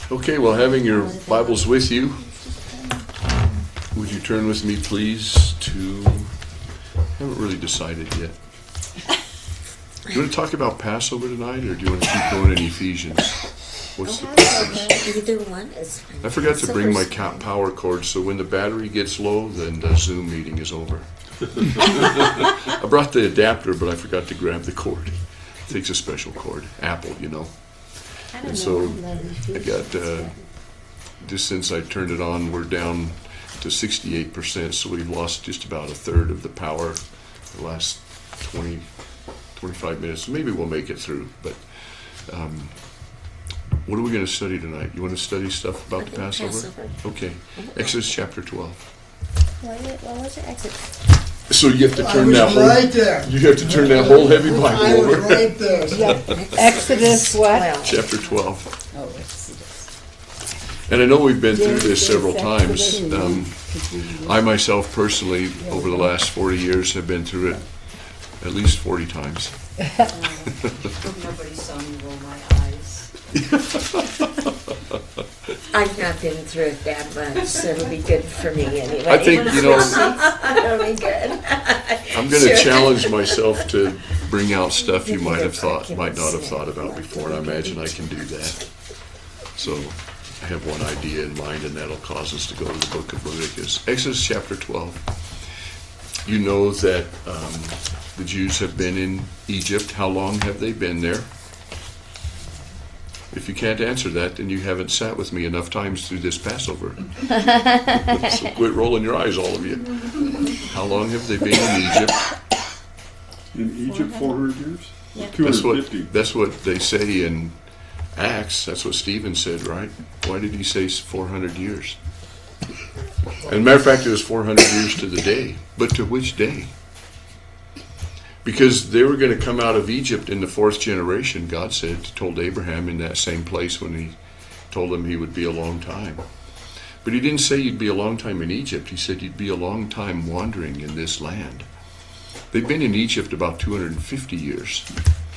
Okay, well, having your Bibles with you, would you turn with me, please, to... I haven't really decided yet. Do you want to talk about Passover tonight, or do you want to keep going in Ephesians? What's the difference? Either one is fine. I forgot to bring my power cord, so when the battery gets low, then the Zoom meeting is over. I brought the adapter, but I forgot to grab the cord. It takes a special cord. Apple, you know. And so I got, just since I turned it on, we're down to 68%, so we've lost just about a third of the power the last 25 minutes. Maybe we'll make it through, but what are we going to study tonight? You want to study stuff about the Passover? Okay. Exodus chapter 12. What was it? Exodus. So you have to turn that whole right there. You have to turn that whole heavy Bible I was over. right there. Exodus what? Chapter 12. Oh, Exodus. And I know we've been through this several times. I myself personally, over the last 40 years, have been through it at least 40 times. Nobody saw me roll my eyes. I've not been through it that much, so it'll be good for me anyway. I think, you know, It'll be good. I'm going to challenge myself to bring out stuff you might not have thought about before, and I imagine I can do that. So I have one idea in mind, and that'll cause us to go to the book of Leviticus. Exodus chapter 12. You know that the Jews have been in Egypt. How long have they been there? If you can't answer that, then you haven't sat with me enough times through this Passover. So quit rolling your eyes, all of you. How long have they been in Egypt? In Egypt, 400 years? Yeah. 250. That's what they say in Acts. That's what Stephen said, right? Why did he say 400 years? And matter of fact, it was 400 years to the day. But to which day? Because they were going to come out of Egypt in the fourth generation, God told Abraham in that same place when he told him he would be a long time. But he didn't say you'd be a long time in Egypt. He said you'd be a long time wandering in this land. They've been in Egypt about 250 years.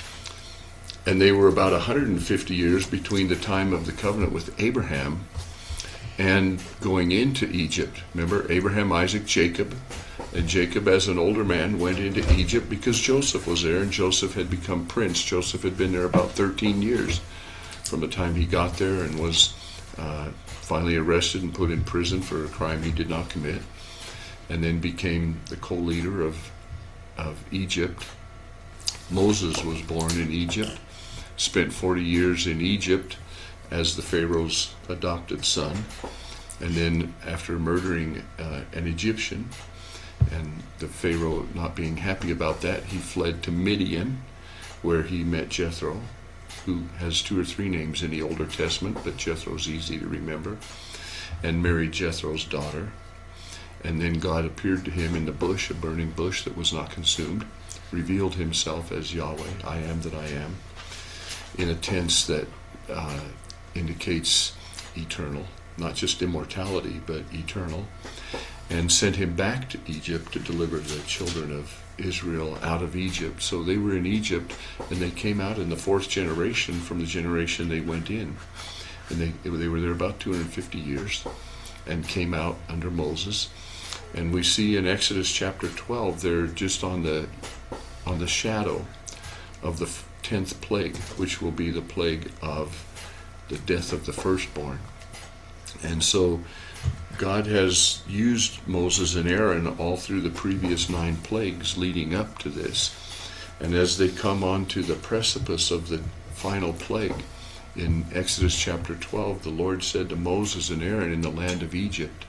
And they were about 150 years between the time of the covenant with Abraham and going into Egypt. Remember, Abraham, Isaac, Jacob. And Jacob, as an older man, went into Egypt because Joseph was there, and Joseph had become prince. Joseph had been there about 13 years from the time he got there and was finally arrested and put in prison for a crime he did not commit, and then became the co-leader of Egypt. Moses was born in Egypt, spent 40 years in Egypt as the Pharaoh's adopted son, and then after murdering an Egyptian, and the Pharaoh not being happy about that, he fled to Midian, where he met Jethro, who has 2 or 3 names in the Older Testament, but Jethro's easy to remember, and married Jethro's daughter. And then God appeared to him in the bush, a burning bush that was not consumed, revealed himself as Yahweh, I am that I am, in a tense that indicates eternal, not just immortality, but eternal, and sent him back to Egypt to deliver the children of Israel out of Egypt. So they were in Egypt, and they came out in the 4th generation from the generation they went in. And they were there about 250 years and came out under Moses. And we see in Exodus chapter 12, they're just on the shadow of the 10th plague, which will be the plague of the death of the firstborn. And so God has used Moses and Aaron all through the previous 9 plagues leading up to this. And as they come onto the precipice of the final plague, in Exodus chapter 12, the Lord said to Moses and Aaron in the land of Egypt,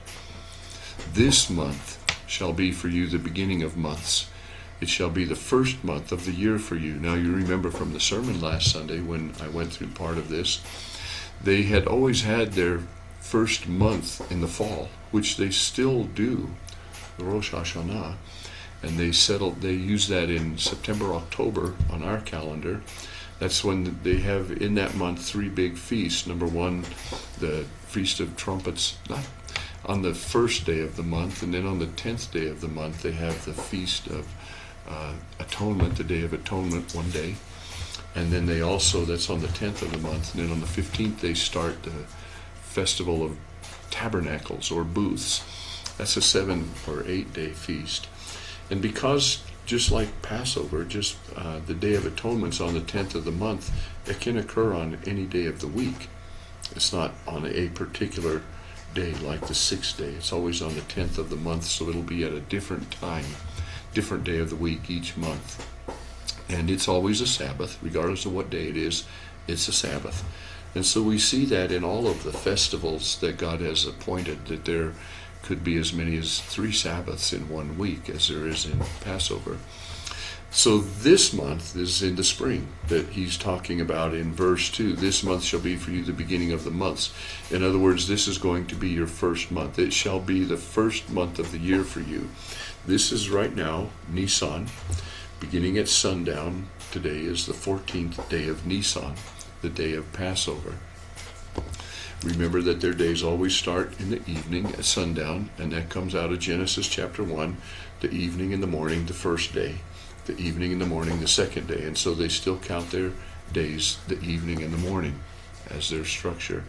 "This month shall be for you the beginning of months. It shall be the first month of the year for you." Now you remember from the sermon last Sunday when I went through part of this, they had always had their first month in the fall, which they still do, the Rosh Hashanah, and they use that in September, October on our calendar. That's when they have in that month 3 big feasts. Number 1, the Feast of Trumpets, not on the first day of the month, and then on the 10th day of the month they have the Feast of Atonement, the Day of Atonement, one day. And then they also, that's on the 10th of the month, and then on the 15th they start Festival of Tabernacles or Booths. That's a 7 or 8 day feast. And because, just like Passover, just the Day of Atonement's on the 10th of the month, it can occur on any day of the week. It's not on a particular day like the 6th day. It's always on the 10th of the month, so it'll be at a different time, different day of the week each month. And it's always a Sabbath, regardless of what day it is, it's a Sabbath. And so we see that in all of the festivals that God has appointed, that there could be as many as 3 Sabbaths in 1 week as there is in Passover. So this month is in the spring that he's talking about in verse 2. This month shall be for you the beginning of the months. In other words, this is going to be your first month. It shall be the first month of the year for you. This is right now Nisan, beginning at sundown. Today is the 14th day of Nisan, the day of Passover. Remember that their days always start in the evening at sundown, and that comes out of Genesis chapter 1, the evening and the morning, the first day, the evening and the morning, the second day. And so they still count their days, the evening and the morning, as their structure.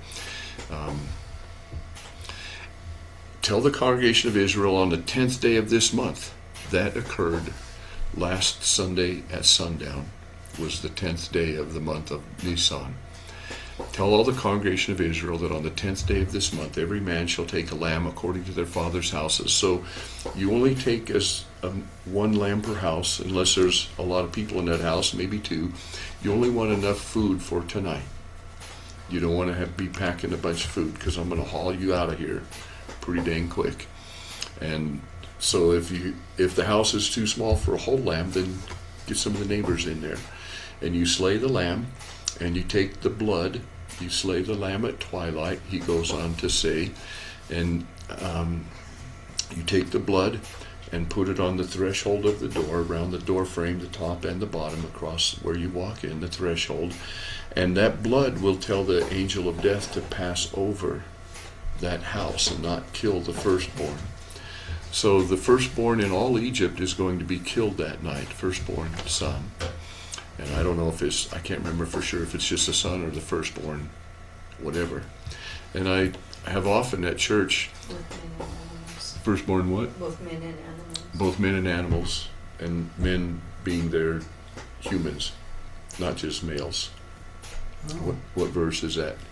Tell the congregation of Israel on the 10th day of this month. That occurred last Sunday at sundown, was the 10th day of the month of Nisan. Tell all the congregation of Israel that on the 10th day of this month, every man shall take a lamb according to their father's houses. So you only take as 1 lamb per house, unless there's a lot of people in that house, maybe 2. You only want enough food for tonight. You don't want to be packing a bunch of food, because I'm going to haul you out of here pretty dang quick. And so if the house is too small for a whole lamb, then get some of the neighbors in there. And you slay the lamb, and you take the blood. You slay the lamb at twilight, he goes on to say, and you take the blood and put it on the threshold of the door, around the door frame, the top and the bottom, across where you walk in, the threshold. And that blood will tell the angel of death to pass over that house and not kill the firstborn. So the firstborn in all Egypt is going to be killed that night, firstborn son. And I don't know if I can't remember for sure if it's just a son or the firstborn, whatever. And I have often at church, Both men and animals. Firstborn what? Both men and animals. Both men and animals, and men being their humans, not just males. Oh. What verse is that?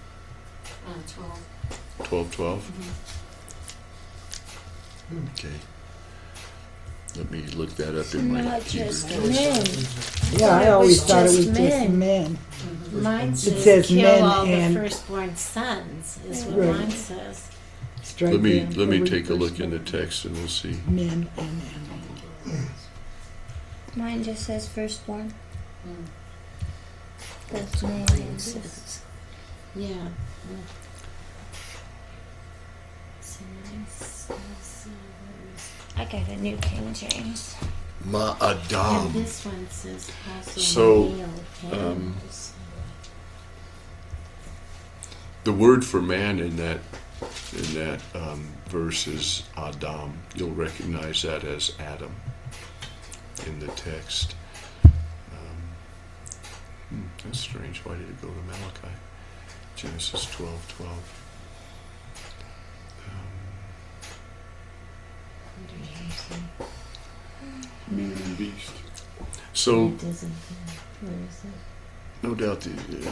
12. 12:12? Mm-hmm. Okay. Let me look that up in my Not Hebrew just translation. men. Yeah, I It always was thought it was just just men. men. Mine says says men kill all and- the firstborn sons, is what Right. mine says. Strike Let me down take a every look in the text and we'll see. Men and animals. Mine just says firstborn. Mm. That's Mine mine. says, yeah. So mine says, I got a new King James. and Ma'adam. this one says also So, male animals. The word for man in that verse is Adam. You'll recognize that as Adam in the text. That's strange. Why did it go to Malachi? Genesis 12:12. Man and beast. So, It doesn't, where is it? no doubt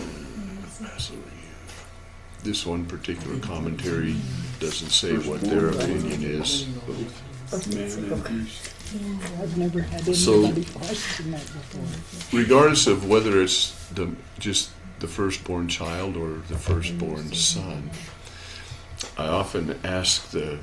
this one particular commentary doesn't say what their opinion is. Both man and beast. I've never had So- anybody question that before. Regardless of whether it's just the firstborn child or the firstborn son, I often ask the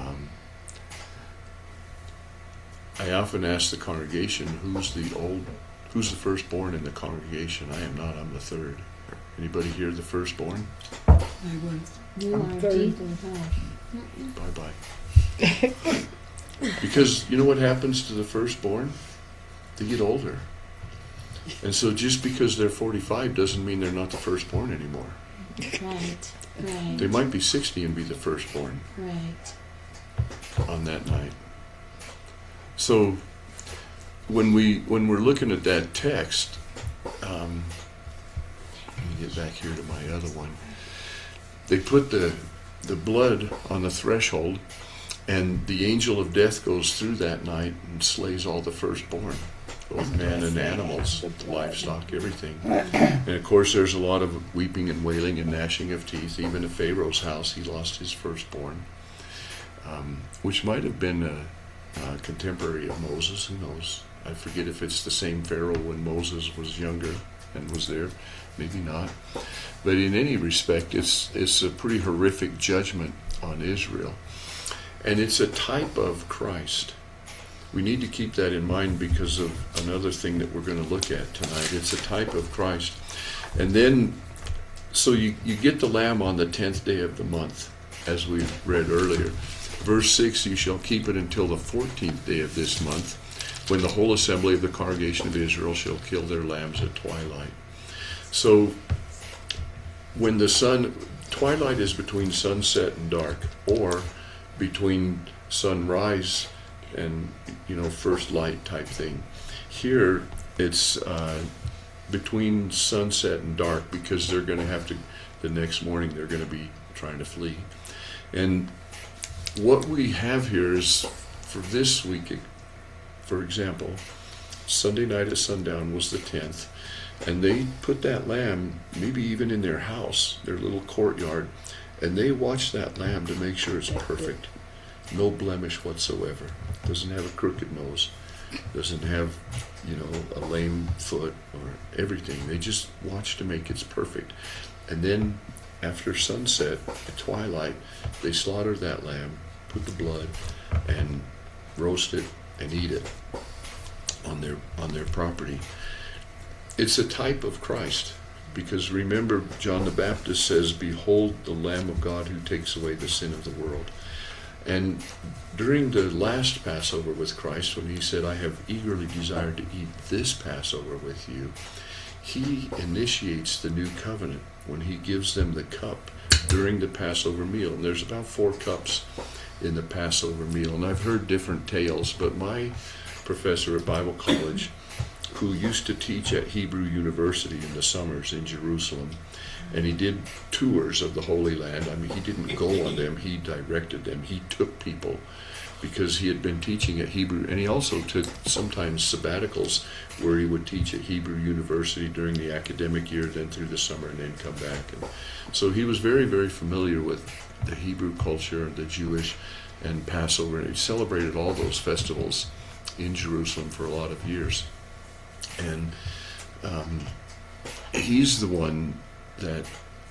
congregation, who's the firstborn in the congregation? I am not. I'm the third. Anybody here the firstborn? I was. You I'm are third. deep in thought. Bye-bye. Because you know what happens to the firstborn? They get older. And so just because they're 45 doesn't mean they're not the firstborn anymore. Right, right, They might be 60 and be the firstborn right. on that night. So when we're looking at that text, let me get back here to my other one. they put the blood on the threshold, and the angel of death goes through that night and slays all the firstborn, both man and animals, livestock, everything. And of course there's a lot of weeping and wailing and gnashing of teeth. Even at Pharaoh's house he lost his firstborn, which might have been a contemporary of Moses, who knows. I forget if it's the same Pharaoh when Moses was younger and was there, maybe not. But in any respect, it's a pretty horrific judgment on Israel. And it's a type of Christ. We need to keep that in mind because of another thing that we're going to look at tonight. It's a type of Christ. And then, so you get the lamb on the 10th day of the month, as we read earlier. Verse 6, you shall keep it until the 14th day of this month, when the whole assembly of the congregation of Israel shall kill their lambs at twilight. So, when twilight is between sunset and dark, or between sunrise and first light type thing. Here it's between sunset and dark, because they're going to have to, the next morning they're going to be trying to flee. And what we have here is, for this week, for example, Sunday night at sundown was the 10th, and they put that lamb maybe even in their house, their little courtyard, and they watch that lamb to make sure it's perfect. No blemish whatsoever. Doesn't have a crooked nose. Doesn't have, a lame foot or everything. They just watch to make it perfect. And then after sunset, at twilight, they slaughter that lamb, put the blood, and roast it and eat it on their property. It's a type of Christ. Because remember, John the Baptist says, "Behold the Lamb of God who takes away the sin of the world." And during the last Passover with Christ, when he said, "I have eagerly desired to eat this Passover with you," he initiates the new covenant when he gives them the cup during the Passover meal. And there's about 4 cups in the Passover meal. And I've heard different tales, but my professor at Bible college, who used to teach at Hebrew University in the summers in Jerusalem, and he did tours of the Holy Land. I mean, he didn't go on them, he directed them. He took people because he had been teaching at Hebrew, and he also took sometimes sabbaticals where he would teach at Hebrew University during the academic year, then through the summer, and then come back. And so he was very, very familiar with the Hebrew culture, the Jewish, and Passover, and he celebrated all those festivals in Jerusalem for a lot of years. And he's the one that,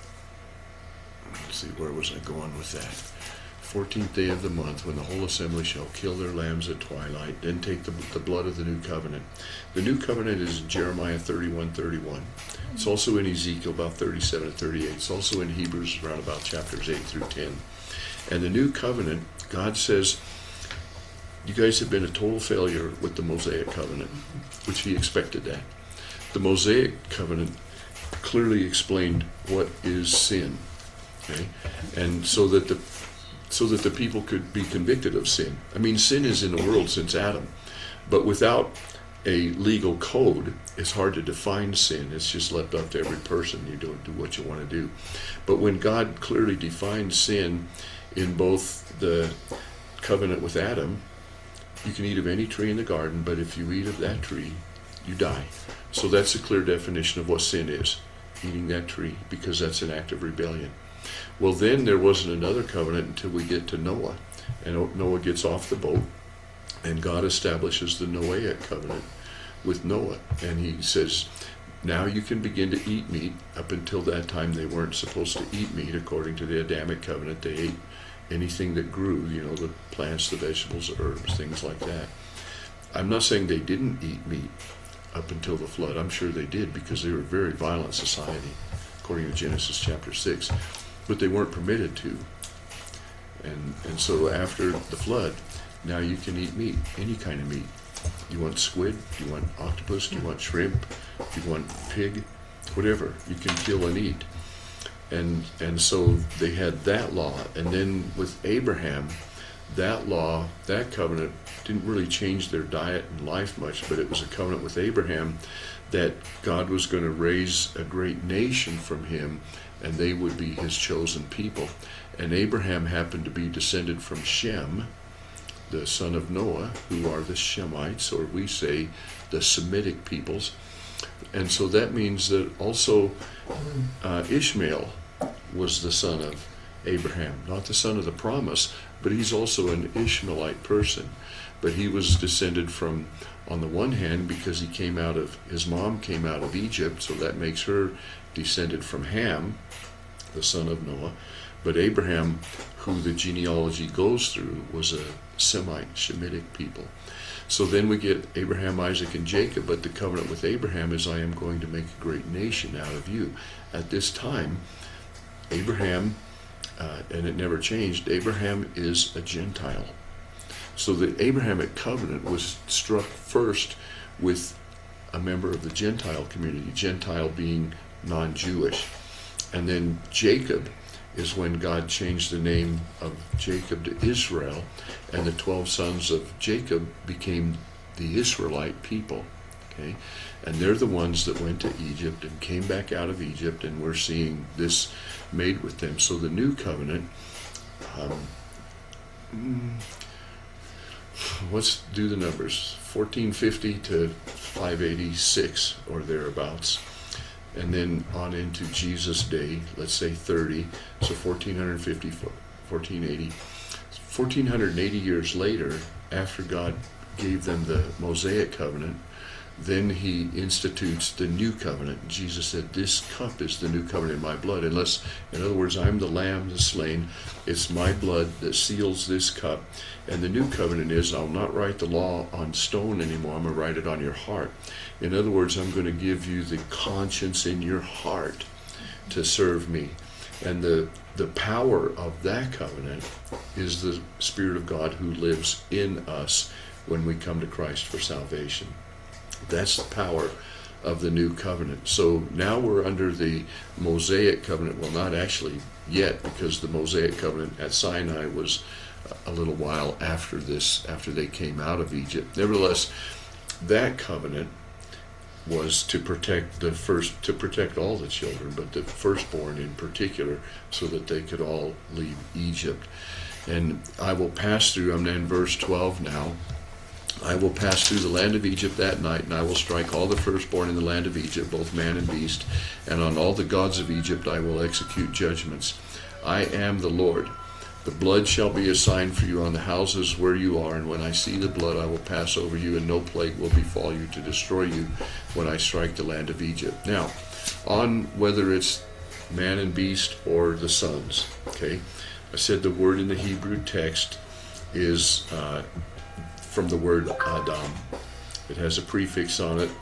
let's see, where was I going with that? 14th day of the month, when the whole assembly shall kill their lambs at twilight, then take the blood of the new covenant. The new covenant is in Jeremiah 31:31. It's also in Ezekiel about 37 and 38. It's also in Hebrews around about chapters 8 through 10. And the new covenant, God says, you guys have been a total failure with the Mosaic covenant, which he expected that. The Mosaic covenant clearly explained what is sin, okay? And so that the people could be convicted of sin. I mean, sin is in the world since Adam, but without a legal code, it's hard to define sin. It's just left up to every person. You don't do what you want to do. But when God clearly defined sin in both the covenant with Adam, you can eat of any tree in the garden, but if you eat of that tree, you die. So that's a clear definition of what sin is, eating that tree, because that's an act of rebellion. Well, then there wasn't another covenant until we get to Noah. And Noah gets off the boat, and God establishes the Noahic covenant with Noah. And he says, now you can begin to eat meat. Up until that time, they weren't supposed to eat meat according to the Adamic covenant. They ate anything that grew, the plants, the vegetables, herbs, things like that. I'm not saying they didn't eat meat up until the flood. I'm sure they did, because they were a very violent society, according to Genesis chapter 6. But they weren't permitted to. And so after the flood, now you can eat meat, any kind of meat. You want squid, you want octopus, you want shrimp, you want pig, whatever, you can kill and eat. And so they had that law. And then with Abraham, that law, that covenant, didn't really change their diet and life much, but it was a covenant with Abraham that God was going to raise a great nation from him, and they would be his chosen people. And Abraham happened to be descended from Shem, the son of Noah, who are the Shemites, or we say the Semitic peoples. And so that means that also Ishmael was the son of Abraham, not the son of the promise, but he's also an Ishmaelite person. But he was descended from, on the one hand, because his mom came out of Egypt, so that makes her descended from Ham, the son of Noah. But Abraham, who the genealogy goes through, was a Semite, Shemitic people. So then we get Abraham, Isaac, and Jacob, but the covenant with Abraham is, I am going to make a great nation out of you. At this time, Abraham, and it never changed, Abraham is a Gentile. So the Abrahamic covenant was struck first with a member of the Gentile community, Gentile being non-Jewish. And then Jacob is when God changed the name of Jacob to Israel, and the 12 sons of Jacob became the Israelite people. Okay? And they're the ones that went to Egypt and came back out of Egypt, and we're seeing this made with them. So the new covenant, let's do the numbers, 1450 to 586 or thereabouts. And then on into Jesus' day, let's say 30, so 1450, 1480. 1480 years later, after God gave them the Mosaic covenant, then he institutes the new covenant. Jesus said, this cup is the new covenant in my blood. In other words, I'm the lamb that's slain. It's my blood that seals this cup. And the new covenant is, I'll not write the law on stone anymore. I'm going to write it on your heart. In other words, I'm going to give you the conscience in your heart to serve me. And the power of that covenant is the Spirit of God who lives in us when we come to Christ for salvation. That's the power of the new covenant. So now we're under the Mosaic covenant. Well, not actually yet, because the Mosaic covenant at Sinai was a little while after this, after they came out of Egypt. Nevertheless, that covenant was to protect all the children, but the firstborn in particular, so that they could all leave Egypt. And I will pass through, I'm in verse 12 now, I will pass through the land of Egypt that night, and I will strike all the firstborn in the land of Egypt, both man and beast, and on all the gods of Egypt I will execute judgments. I am the Lord. The blood shall be a sign for you on the houses where you are, and when I see the blood I will pass over you, and no plague will befall you to destroy you when I strike the land of Egypt. Now, on whether it's man and beast or the sons, okay, I said the word in the Hebrew text is from the word Adam. It has a prefix on it,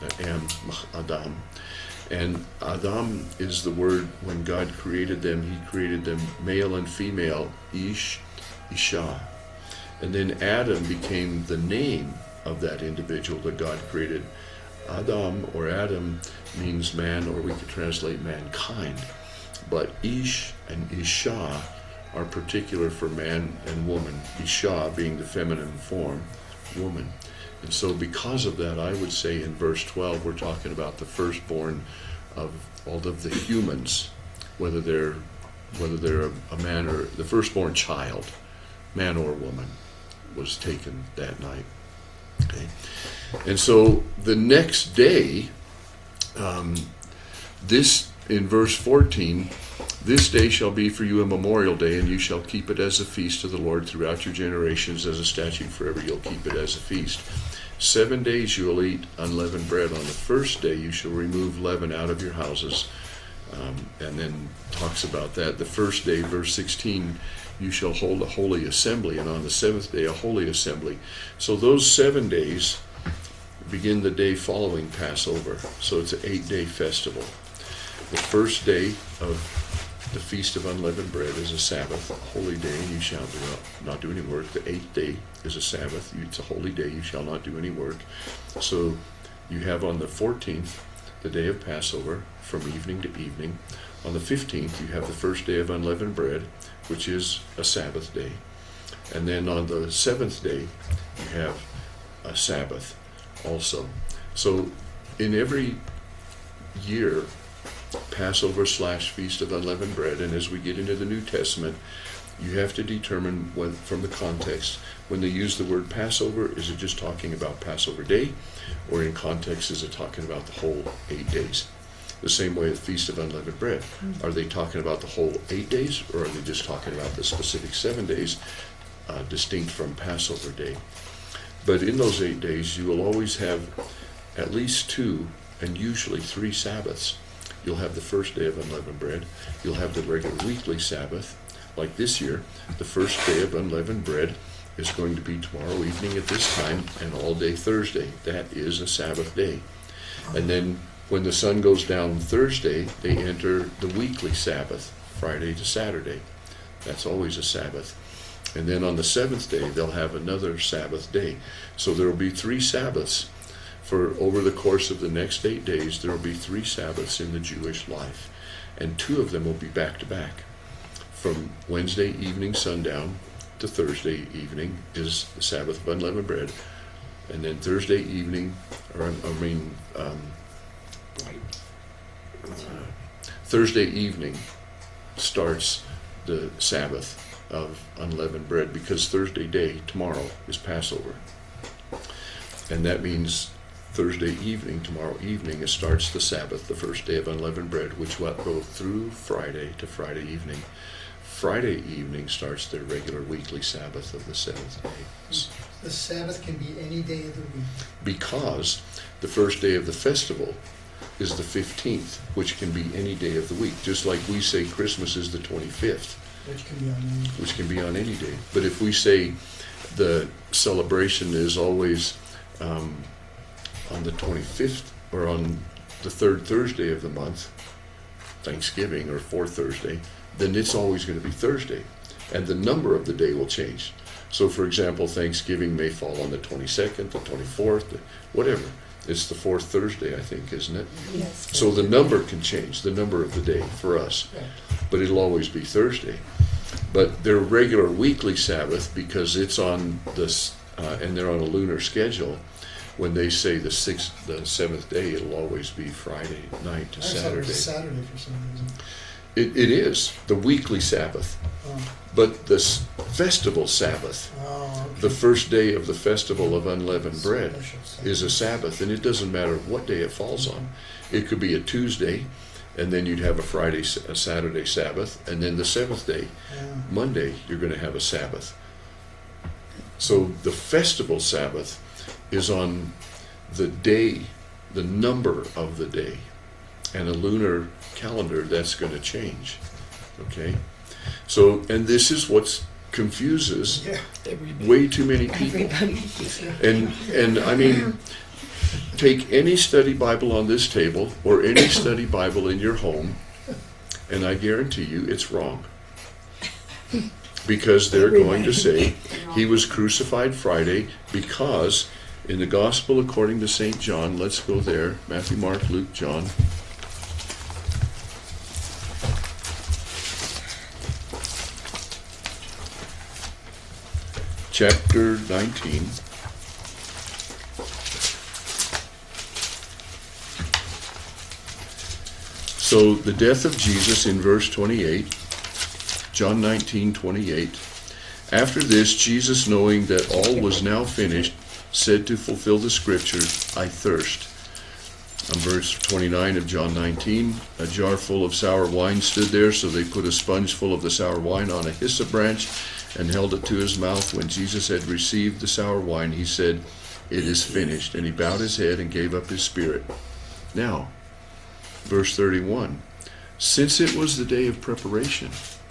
Adam. And Adam is the word, when God created them, he created them male and female, Ish, Isha. And then Adam became the name of that individual that God created. Adam, or Adam, means man, or we could translate mankind. But Ish and Isha are particular for man and woman, Isha being the feminine form, woman. And so because of that, I would say in verse 12, we're talking about the firstborn of all of the humans, whether they're a man or the firstborn child, man or woman, was taken that night. Okay. And so the next day, this in verse 14, this day shall be for you a memorial day, and you shall keep it as a feast to the Lord throughout your generations. As a statute forever, you'll keep it as a feast. 7 days you will eat unleavened bread. On the first day you shall remove leaven out of your houses. And then talks about that. The first day, verse 16, you shall hold a holy assembly, and on the seventh day a holy assembly. So those 7 days begin the day following Passover. So it's an 8-day festival. The first day of the Feast of Unleavened Bread is a Sabbath, a holy day, and you shall not do any work. The 8th day is a Sabbath. It's a holy day. You shall not do any work. So you have on the 14th, the day of Passover, from evening to evening. On the 15th, you have the first day of Unleavened Bread, which is a Sabbath day. And then on the 7th day, you have a Sabbath also. So in every year, Passover / Feast of Unleavened Bread. And as we get into the New Testament, you have to determine from the context, when they use the word Passover, is it just talking about Passover Day, or in context is it talking about the whole 8 days? The same way the Feast of Unleavened Bread. Are they talking about the whole 8 days, or are they just talking about the specific 7 days distinct from Passover Day? But in those 8 days, you will always have at least 2 and usually 3 Sabbaths. You'll have the first day of unleavened bread. You'll have the regular weekly Sabbath. Like this year, the first day of unleavened bread is going to be tomorrow evening at this time and all day Thursday. That is a Sabbath day. And then when the sun goes down Thursday, they enter the weekly Sabbath, Friday to Saturday. That's always a Sabbath. And then on the 7th day, they'll have another Sabbath day. So there will be 3 Sabbaths. For over the course of the next 8 days, there will be 3 Sabbaths in the Jewish life. And 2 of them will be back to back. From Wednesday evening sundown to Thursday evening is the Sabbath of unleavened bread. And then Thursday evening, Thursday evening starts the Sabbath of unleavened bread, because Thursday day, tomorrow, is Passover. And that means Thursday evening, tomorrow evening, it starts the Sabbath, the first day of unleavened bread, which will go through Friday to Friday evening. Friday evening starts their regular weekly Sabbath of the 7th day. The Sabbath can be any day of the week. Because the first day of the festival is the 15th, which can be any day of the week. Just like we say Christmas is the 25th. Which can be on any day. Which can be on any day. But if we say the celebration is always on the 25th, or on the 3rd Thursday of the month, Thanksgiving, or 4th Thursday, then it's always going to be Thursday. And the number of the day will change. So, for example, Thanksgiving may fall on the 22nd, the 24th, whatever. It's the 4th Thursday, I think, isn't it? Yes. So the number can change, the number of the day for us. But it'll always be Thursday. But their regular weekly Sabbath, because it's on this, and they're on a lunar schedule, when they say the 7th day, it'll always be Friday night to I thought it Saturday. was Saturday for some reason. It is the weekly Sabbath, but the festival Sabbath, Okay. the first day of the festival of unleavened bread, is a Sabbath, and it doesn't matter what day it falls on. It could be a Tuesday, and then you'd have a Saturday Sabbath, and then the 7th day, Monday, you're going to have a Sabbath. So the festival Sabbath is on the day, the number of the day. And a lunar calendar, that's going to change. Okay? So, and this is what confuses way too many people. And I mean, take any study Bible on this table, or any study Bible in your home, and I guarantee you it's wrong. Because they're going to say he was crucified Friday, because in the Gospel according to St. John, let's go there, Matthew, Mark, Luke, John. Chapter 19. So the death of Jesus in verse 28, John 19:28. After this, Jesus, knowing that all was now finished, said to fulfill the scriptures, I thirst. On verse 29 of John 19, a jar full of sour wine stood there, so they put a sponge full of the sour wine on a hyssop branch and held it to his mouth. When Jesus had received the sour wine, he said, it is finished. And he bowed his head and gave up his spirit. Now, verse 31, since it was the day of preparation,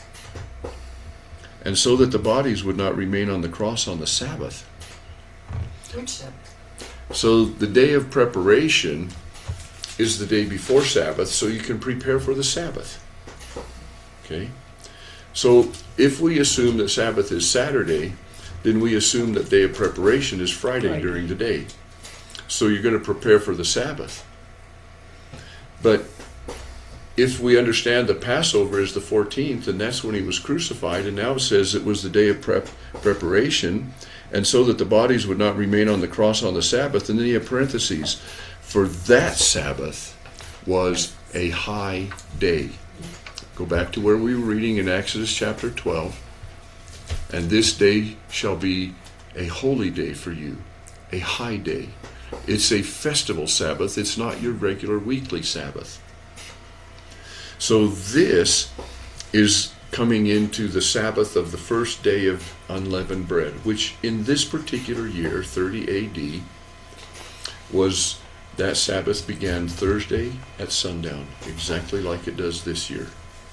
and so that the bodies would not remain on the cross on the Sabbath. Which Sabbath? So the day of preparation is the day before Sabbath, so you can prepare for the Sabbath. Okay? So if we assume that Sabbath is Saturday, then we assume that day of preparation is Friday during the day. So you're going to prepare for the Sabbath. But if we understand that Passover is the 14th, and that's when he was crucified, and now it says it was the day of preparation, and so that the bodies would not remain on the cross on the Sabbath, and then you have parentheses, for that Sabbath was a high day. Go back to where we were reading in Exodus chapter 12. And this day shall be a holy day for you, a high day. It's a festival Sabbath. It's not your regular weekly Sabbath. So this is coming into the Sabbath of the first day of unleavened bread, which in this particular year, 30 AD, was that Sabbath began Thursday at sundown, exactly like it does this year.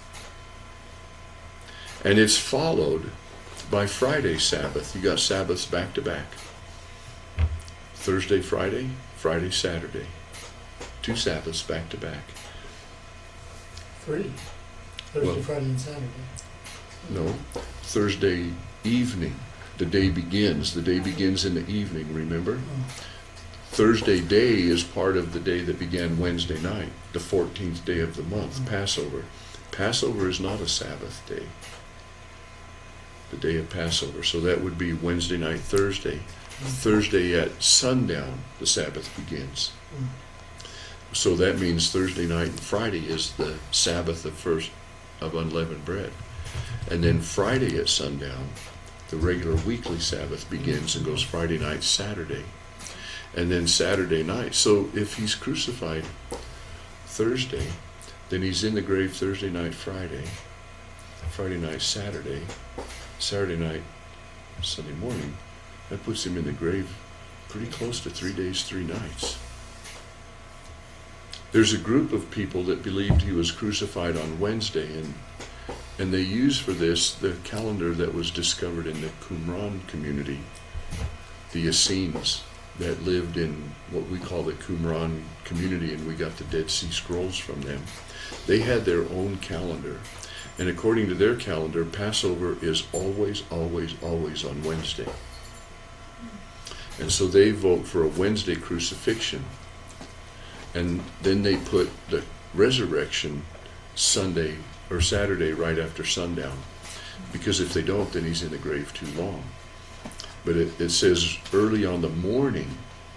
And it's followed by Friday Sabbath. You got Sabbaths back to back. Thursday, Friday, Friday, Saturday. 2 Sabbaths back to back. 3. Thursday, Well- Friday, and Saturday. No, Thursday evening. The day begins. The day begins in the evening, remember? Thursday day is part of the day that began Wednesday night, the 14th day of the month, Passover. Passover is not a Sabbath day. The day of Passover. So that would be Wednesday night, Thursday. Thursday at sundown, the Sabbath begins. So that means Thursday night and Friday is the Sabbath of unleavened bread. And then Friday at sundown, the regular weekly Sabbath begins and goes Friday night, Saturday. And then Saturday night. So if he's crucified Thursday, then he's in the grave Thursday night, Friday night, Saturday night, Sunday morning. That puts him in the grave pretty close to 3 days, 3 nights. There's a group of people that believed he was crucified on Wednesday, and they use for this the calendar that was discovered in the Qumran community, the Essenes that lived in what we call the Qumran community, and we got the Dead Sea Scrolls from them. They had their own calendar, and according to their calendar, Passover is always, always, always on Wednesday. And so they vote for a Wednesday crucifixion, and then they put the resurrection Sunday or Saturday right after sundown, because if they don't, then he's in the grave too long. But it says early on the morning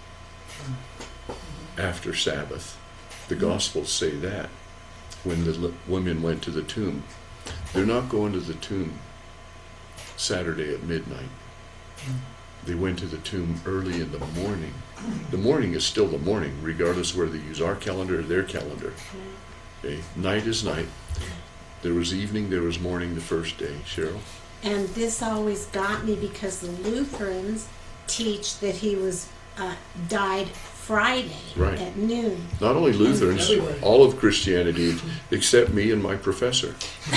after Sabbath. The Gospels say that when the women went to the tomb. They're not going to the tomb Saturday at midnight. They went to the tomb early in the morning. The morning is still the morning, regardless whether they use our calendar or their calendar. Okay? Night is night. There was evening, there was morning the first day. Cheryl? And this always got me because the Lutherans teach that he was died Friday Right. at noon. Not only Lutherans, Everywhere. all of Christianity, except me and my professor.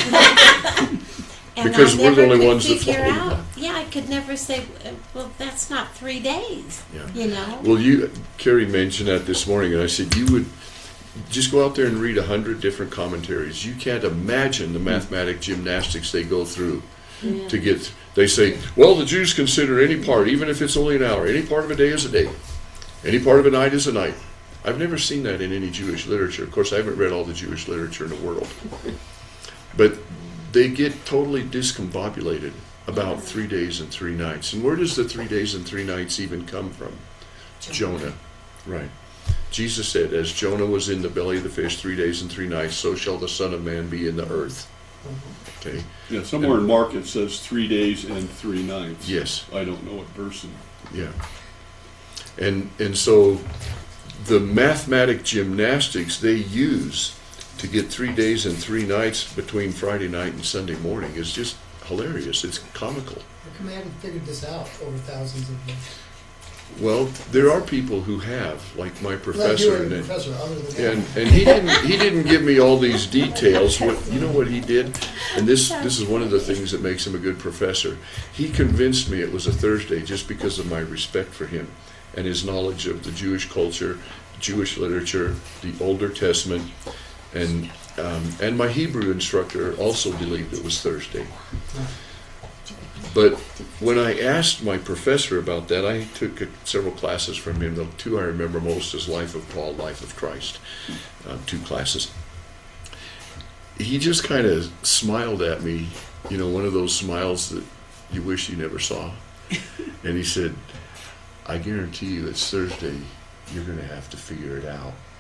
And Because I we're the never only could ones that figure follow out. that. Yeah, I could never say, well, that's not 3 days. Yeah. You know? Well, Carrie mentioned that this morning, and I said, you would just go out there and read 100 different commentaries. You can't imagine the mathematic gymnastics they go through Yeah. to get. They say, well, the Jews consider any part, even if it's only an hour, any part of a day is a day. Any part of a night is a night. I've never seen that in any Jewish literature. Of course, I haven't read all the Jewish literature in the world. But they get totally discombobulated about 3 days and 3 nights. And where does the 3 days and 3 nights even come from? Jonah. Right. Jesus said, as Jonah was in the belly of the fish 3 days and 3 nights, so shall the Son of Man be in the earth. Okay. Yeah, somewhere in Mark it says 3 days and 3 nights. Yes. I don't know what verse. Yeah. And so the mathematic gymnastics they use to get 3 days and 3 nights between Friday night and Sunday morning is just hilarious. It's comical. How come they haven't figured this out over thousands of years? Well, there are people who have, like my Well, you professor, were a and professor, other than that. and he didn't give me all these details. You know what he did? And this is one of the things that makes him a good professor. He convinced me it was a Thursday just because of my respect for him and his knowledge of the Jewish culture, Jewish literature, the Older Testament, and my Hebrew instructor also believed it was Thursday. But when I asked my professor about that, I took several classes from him. The 2 I remember most is Life of Paul, Life of Christ, 2 classes. He just kind of smiled at me, one of those smiles that you wish you never saw. And he said, I guarantee you it's Thursday. You're going to have to figure it out.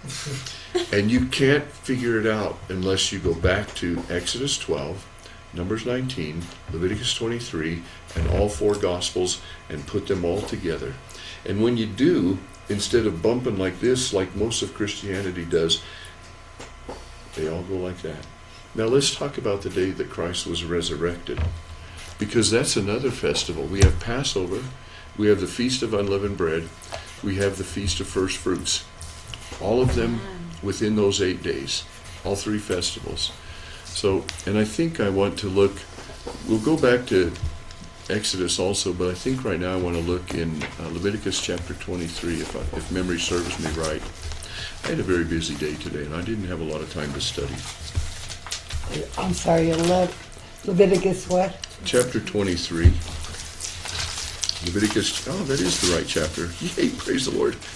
And you can't figure it out unless you go back to Exodus 12, Numbers 19, Leviticus 23, and all 4 Gospels and put them all together. And when you do, instead of bumping like this, like most of Christianity does, they all go like that. Now let's talk about the day that Christ was resurrected, because that's another festival. We have Passover, we have the Feast of Unleavened Bread, we have the Feast of First Fruits. All of them within those 8 days, all 3 festivals. So, and I think I want to look, we'll go back to Exodus also, but I think right now I want to look in Leviticus chapter 23, if memory serves me right. I had a very busy day today, and I didn't have a lot of time to study. I'm sorry, Leviticus what? Chapter 23. Leviticus, oh, that is the right chapter. Yay, praise the Lord.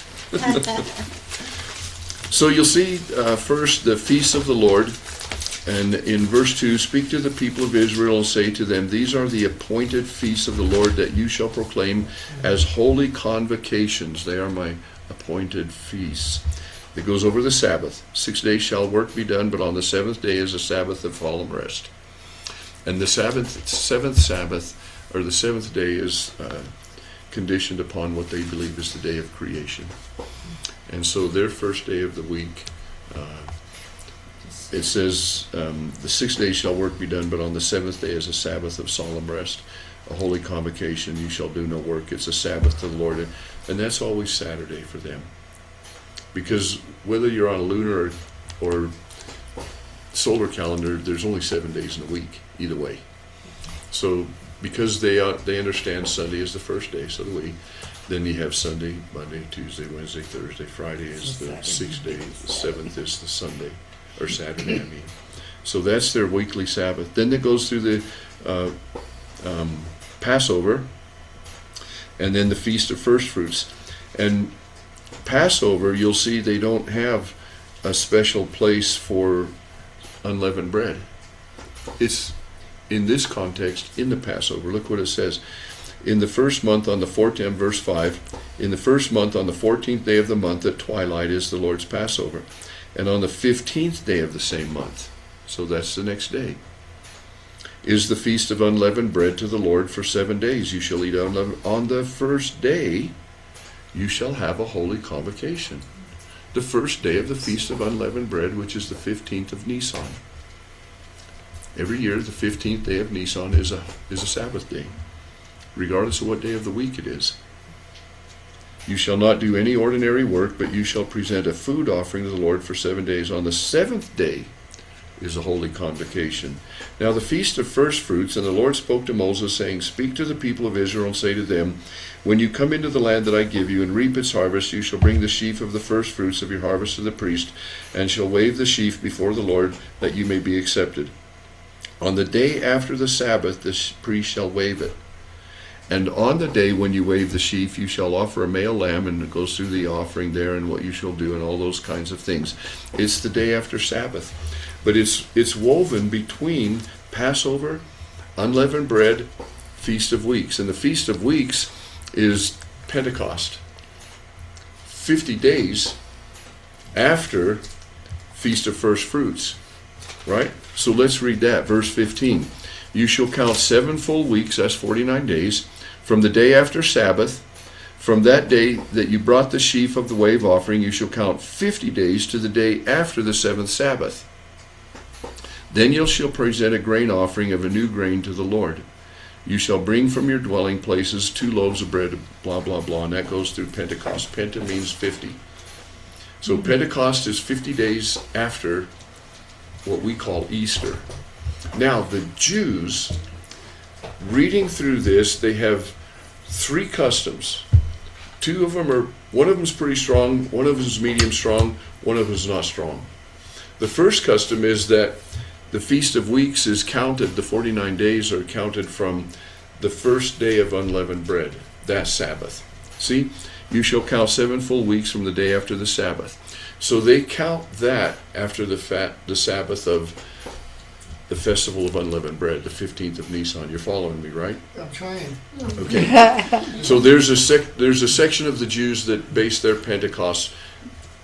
So you'll see first the feasts of the Lord. And in verse 2, speak to the people of Israel and say to them, these are the appointed feasts of the Lord that you shall proclaim as holy convocations. They are my appointed feasts. It goes over the Sabbath. 6 days shall work be done, but on the 7th day is a Sabbath of solemn rest. And the seventh Sabbath, or the 7th day, is conditioned upon what they believe is the day of creation. And so their first day of the week, it says, the 6 days shall work be done, but on the 7th day is a Sabbath of solemn rest, a holy convocation. You shall do no work. It's a Sabbath to the Lord. And that's always Saturday for them. Because whether you're on a lunar or solar calendar, there's only 7 days in a week, either way. So because they understand Sunday is the first day, so do we. Then you have Sunday, Monday, Tuesday, Wednesday, Thursday, Friday is the 6th day, the 7th is the Sunday. Or Saturday, I mean. So that's their weekly Sabbath. Then it goes through the Passover, and then the Feast of First Fruits. And Passover, you'll see they don't have a special place for unleavened bread. It's, in this context, in the Passover. Look what it says. In the first month on the 14th, verse 5, in the first month on the 14th day of the month at twilight is the Lord's Passover. And on the 15th day of the same month, so that's the next day, is the Feast of Unleavened Bread to the Lord for 7 days. You shall eat unleavened. On the first day, you shall have a holy convocation. The first day of the Feast of Unleavened Bread, which is the 15th of Nisan. Every year, the 15th day of Nisan is a Sabbath day, regardless of what day of the week it is. You shall not do any ordinary work, but you shall present a food offering to the Lord for 7 days. On the 7th day is a holy convocation. Now the Feast of First Fruits, and the Lord spoke to Moses, saying, speak to the people of Israel and say to them, when you come into the land that I give you and reap its harvest, you shall bring the sheaf of the first fruits of your harvest to the priest, and shall wave the sheaf before the Lord, that you may be accepted. On the day after the Sabbath, the priest shall wave it. And on the day when you wave the sheaf, you shall offer a male lamb, and it goes through the offering there and what you shall do and all those kinds of things. It's the day after Sabbath. But it's woven between Passover, unleavened bread, Feast of Weeks. And the Feast of Weeks is Pentecost. 50 days after Feast of First Fruits. Right? So let's read that. Verse 15. You shall count 7 full weeks, that's 49 days, from the day after Sabbath. From that day that you brought the sheaf of the wave offering, you shall count 50 days to the day after the 7th Sabbath. Then you shall present a grain offering of a new grain to the Lord. You shall bring from your dwelling places 2 loaves of bread, blah, blah, blah, and that goes through Pentecost. Penta means 50. So Pentecost is 50 days after what we call Easter. Now, the Jews, reading through this, they have 3 customs. 2 of them are, one of them is pretty strong, one of them is medium strong, one of them is not strong. The first custom is that the Feast of Weeks is counted, the 49 days are counted from the first day of unleavened bread, that Sabbath. See, you shall count 7 full weeks from the day after the Sabbath. So they count that after the Sabbath of the Festival of Unleavened Bread, the 15th of Nisan. You're following me, right? I'm trying. Okay. So there's a section of the Jews that base their Pentecost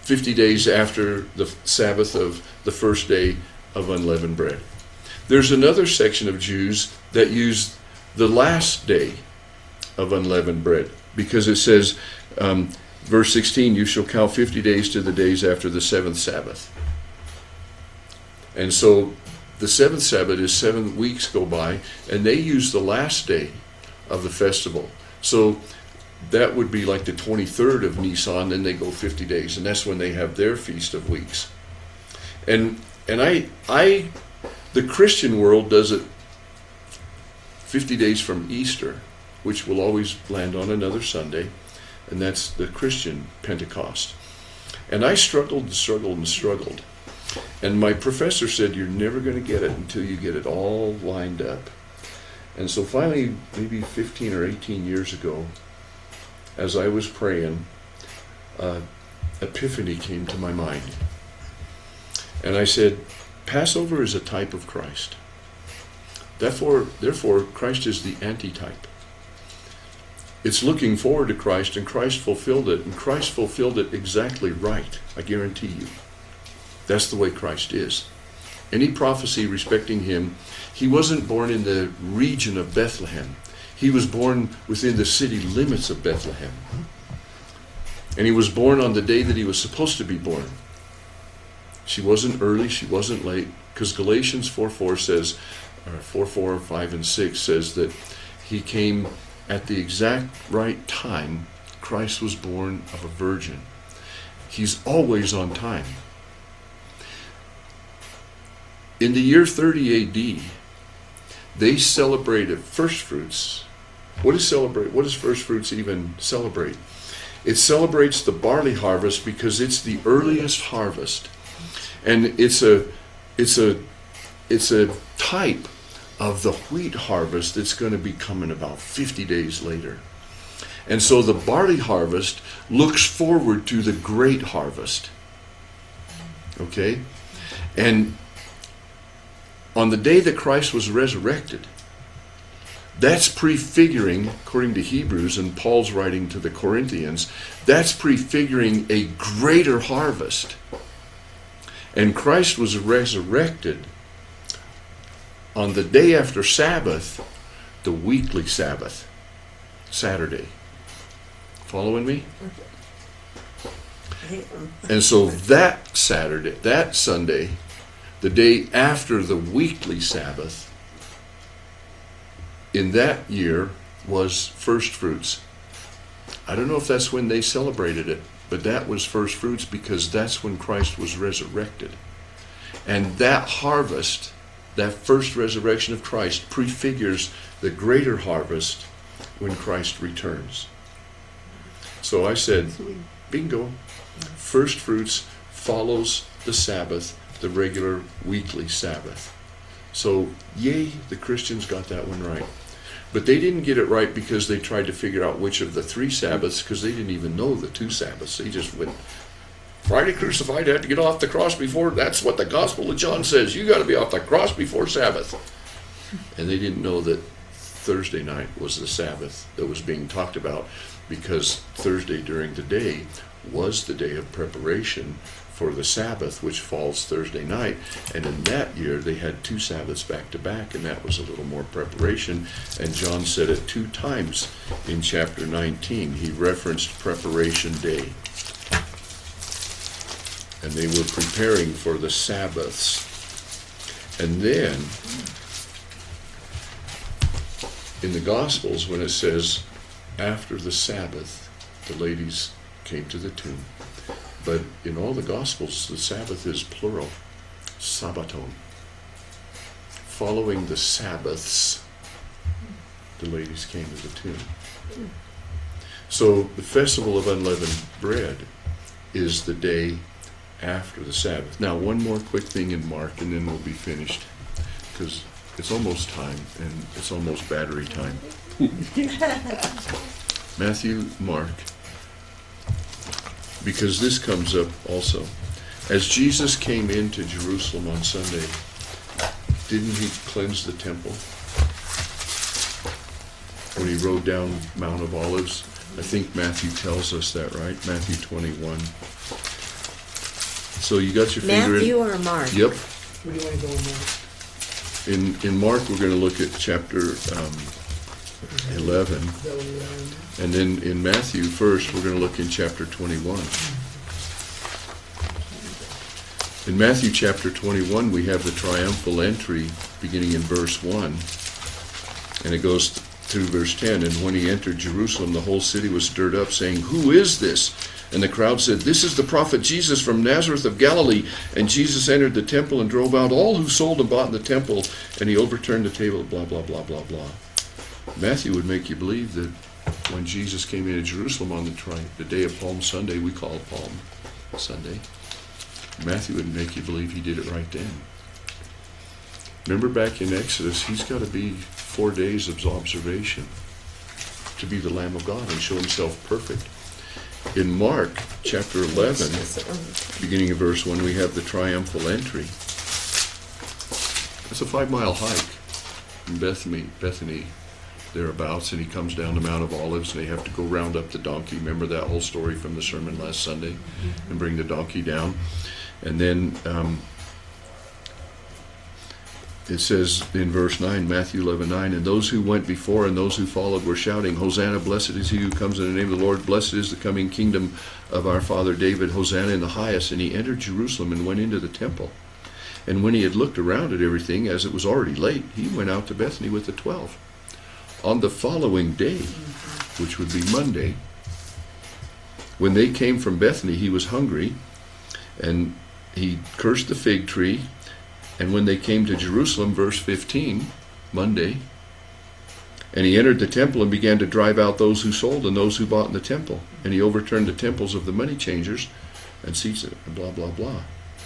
50 days after the Sabbath of the first day of unleavened bread. There's another section of Jews that use the last day of unleavened bread, because it says, verse 16, you shall count 50 days to the days after the seventh Sabbath. And so the seventh Sabbath is 7 weeks go by, and they use the last day of the festival. So that would be like the 23rd of Nisan, then they go 50 days, and that's when they have their Feast of Weeks. And the Christian world does it 50 days from Easter, which will always land on another Sunday, and that's the Christian Pentecost. And I struggled and struggled and struggled. And my professor said, you're never going to get it until you get it all lined up. And so finally, maybe 15 or 18 years ago, as I was praying, epiphany came to my mind. And I said, Passover is a type of Christ. Therefore, Christ is the antitype. It's looking forward to Christ, and Christ fulfilled it, and Christ fulfilled it exactly right, I guarantee you. That's the way Christ is. Any prophecy respecting him, he wasn't born in the region of Bethlehem. He was born within the city limits of Bethlehem. And he was born on the day that he was supposed to be born. She wasn't early, she wasn't late, because Galatians 4:4 says, or 4:4, 5, and 6 says that he came at the exact right time. Christ was born of a virgin. He's always on time. In the year 30 AD, they celebrated first fruits. What does first fruits even celebrate? It celebrates the barley harvest because it's the earliest harvest. And it's a type of the wheat harvest that's going to be coming about 50 days later. And so the barley harvest looks forward to the great harvest. Okay? And on the day that Christ was resurrected, that's prefiguring, according to Hebrews and Paul's writing to the Corinthians, that's prefiguring a greater harvest. And Christ was resurrected on the day after Sabbath, the weekly Sabbath, Saturday. Following me? And so that Saturday, that Sunday, the day after the weekly Sabbath, in that year was first fruits. I don't know if that's when they celebrated it, but that was first fruits because that's when Christ was resurrected. And that harvest, that first resurrection of Christ, prefigures the greater harvest when Christ returns. So I said, bingo, first fruits follows the Sabbath, the regular weekly Sabbath. So, yay, the Christians got that one right. But they didn't get it right because they tried to figure out which of the 3 Sabbaths, because they didn't even know the 2 Sabbaths. They just went, Friday crucified, had to get off the cross before. That's what the Gospel of John says. You got to be off the cross before Sabbath. And they didn't know that Thursday night was the Sabbath that was being talked about, because Thursday during the day was the day of preparation for the Sabbath, which falls Thursday night. And in that year, they had 2 Sabbaths back to back, and that was a little more preparation. And John said it 2 times in chapter 19. He referenced preparation day. And they were preparing for the Sabbaths. And then, in the Gospels, when it says, after the Sabbath, the ladies came to the tomb. But in all the Gospels, the Sabbath is plural, Sabbaton. Following the Sabbaths, the ladies came to the tomb. So the Festival of Unleavened Bread is the day after the Sabbath. Now, one more quick thing in Mark, and then we'll be finished, because it's almost time, and it's almost battery time. Matthew, Mark. Because this comes up also. As Jesus came into Jerusalem on Sunday, didn't he cleanse the temple? When he rode down Mount of Olives, I think Matthew tells us that, right? Matthew 21. So you got your finger Matthew or Mark? in. Yep. Where do you want to go in there? In Mark, we're going to look at chapter 11. That one, And then in Matthew first, we're going to look in chapter 21. In Matthew chapter 21, we have the triumphal entry beginning in verse 1. And it goes through verse 10. And when he entered Jerusalem, the whole city was stirred up, saying, "Who is this?" And the crowd said, "This is the prophet Jesus from Nazareth of Galilee." And Jesus entered the temple and drove out all who sold and bought in the temple. And he overturned the table, blah, blah, blah, blah, blah. Matthew would make you believe that when Jesus came into Jerusalem on the day of Palm Sunday, we call it Palm Sunday, Matthew would make you believe he did it right then. Remember back in Exodus, he's got to be 4 days of observation to be the Lamb of God and show himself perfect. In Mark chapter 11, beginning of verse 1, we have the triumphal entry. It's a 5-mile hike from Bethany, thereabouts, and he comes down the Mount of Olives, and they have to go round up the donkey. Remember that whole story from the sermon last Sunday? And bring the donkey down. And then it says in verse 9, Matthew 11:9, and those who went before and those who followed were shouting, "Hosanna, blessed is he who comes in the name of the Lord, blessed is the coming kingdom of our father David, Hosanna in the highest." And he entered Jerusalem and went into the temple. And when he had looked around at everything, as it was already late, he went out to Bethany with the 12. On the following day, which would be Monday, when they came from Bethany, he was hungry, and he cursed the fig tree. And when they came to Jerusalem, verse 15, Monday, and he entered the temple and began to drive out those who sold and those who bought in the temple. And he overturned the temples of the money changers and seats and blah, blah, blah.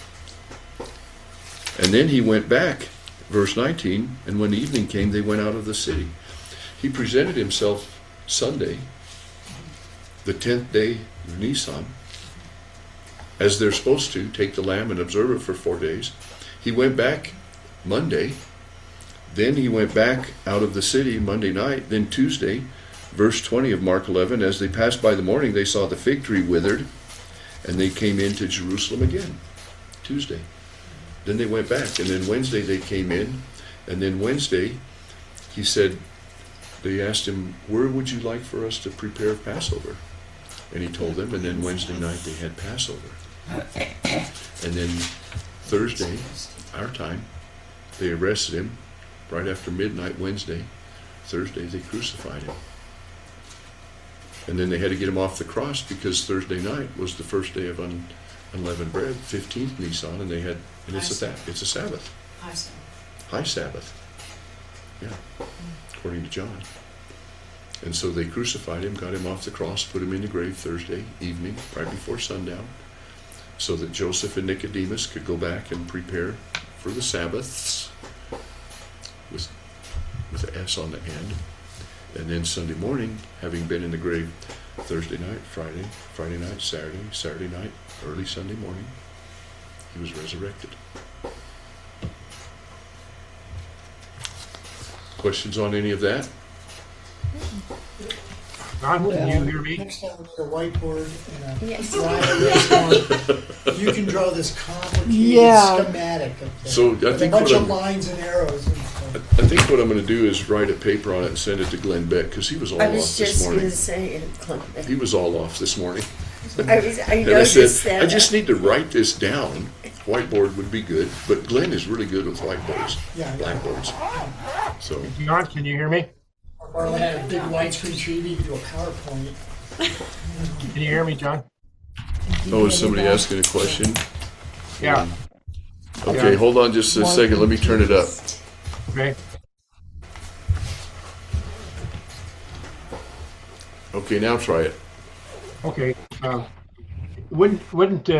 And then he went back, verse 19, and when the evening came, they went out of the city. He presented himself Sunday, the 10th day of Nisan, as they're supposed to, take the lamb and observe it for 4 days. He went back Monday, then he went back out of the city Monday night, then Tuesday, verse 20 of Mark 11, as they passed by the morning, they saw the fig tree withered, and they came into Jerusalem again, Tuesday. Then they went back, and then Wednesday they came in, and then Wednesday, he said, they asked him, "Where would you like for us to prepare Passover?" And he told them, and then Wednesday night they had Passover. And then Thursday, our time, they arrested him right after midnight Wednesday. Thursday they crucified him. And then they had to get him off the cross because Thursday night was the first day of unleavened bread, 15th Nisan, and it's a Sabbath. High Sabbath. Yeah, according to John. And so they crucified him, got him off the cross, put him in the grave Thursday evening, right before sundown, so that Joseph and Nicodemus could go back and prepare for the Sabbaths with an S on the end. And then Sunday morning, having been in the grave Thursday night, Friday night, Saturday night, early Sunday morning, he was resurrected. Questions on any of that? Ron, can you hear me? Next time with a whiteboard and a Yes. dry you can draw this complicated schematic of that. So I with think a bunch what of lines and arrows and stuff. I think what I'm going to do is write a paper on it and send it to Glenn Beck, because he was all I off was this just going morning. to say, He was all off this morning. I And I noticed said, that. I just need to write this down. Whiteboard would be good, but Glenn is really good with whiteboards, Yeah, blackboards. So, Ron, can you hear me? Or like a big widescreen TV, you can do a PowerPoint. Can you hear me, John? oh, is somebody asking a question? Yeah. Okay, hold on just a second. Let me turn it up. Okay. Okay, now try it. Okay. Wouldn't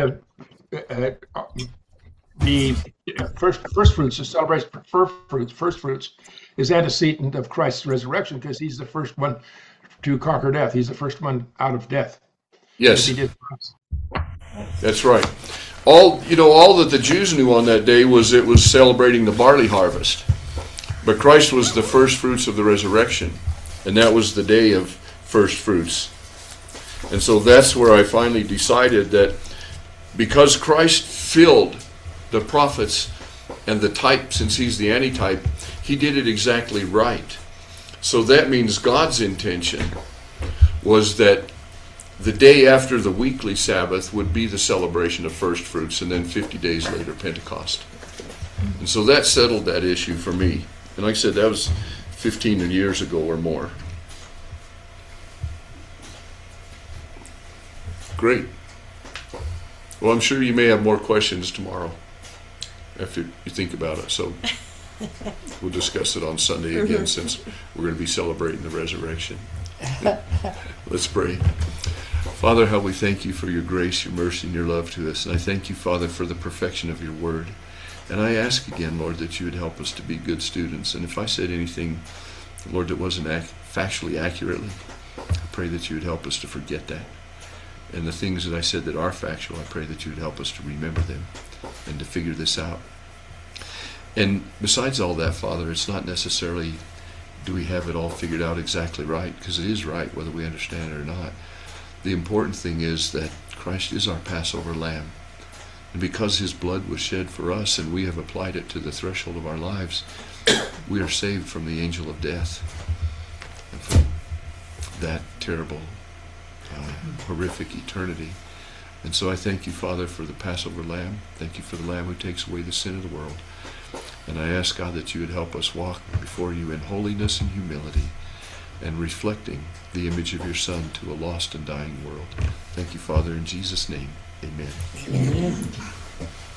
the first fruits, the celebration for first fruits, is antecedent of Christ's resurrection because he's the first one to conquer death. He's the first one out of death. Yes, He did for us. that's right. All that the Jews knew on that day was it was celebrating the barley harvest. But Christ was the first fruits of the resurrection, and that was the day of first fruits. And so that's where I finally decided that because Christ filled the prophets and the type, since he's the antitype, he did it exactly right. So that means God's intention was that the day after the weekly Sabbath would be the celebration of first fruits, and then 50 days later, Pentecost. And so that settled that issue for me. And like I said, that was 15 years ago or more. Great. Well, I'm sure you may have more questions tomorrow after you think about it. So we'll discuss it on Sunday again, since we're going to be celebrating the resurrection. Let's pray. Father, how we thank you for your grace, your mercy, and your love to us. And I thank you, Father, for the perfection of your word. And I ask again, Lord, that you would help us to be good students. And if I said anything, Lord, that wasn't factually accurately, I pray that you would help us to forget that. And the things that I said that are factual, I pray that you would help us to remember them and to figure this out. And besides all that, Father, it's not necessarily do we have it all figured out exactly right, because it is right whether we understand it or not. The important thing is that Christ is our Passover lamb. And because his blood was shed for us and we have applied it to the threshold of our lives, we are saved from the angel of death and from that terrible, horrific eternity. And so I thank you, Father, for the Passover lamb. Thank you for the lamb who takes away the sin of the world. And I ask, God, that you would help us walk before you in holiness and humility and reflecting the image of your Son to a lost and dying world. Thank you, Father, in Jesus' name. Amen. Amen.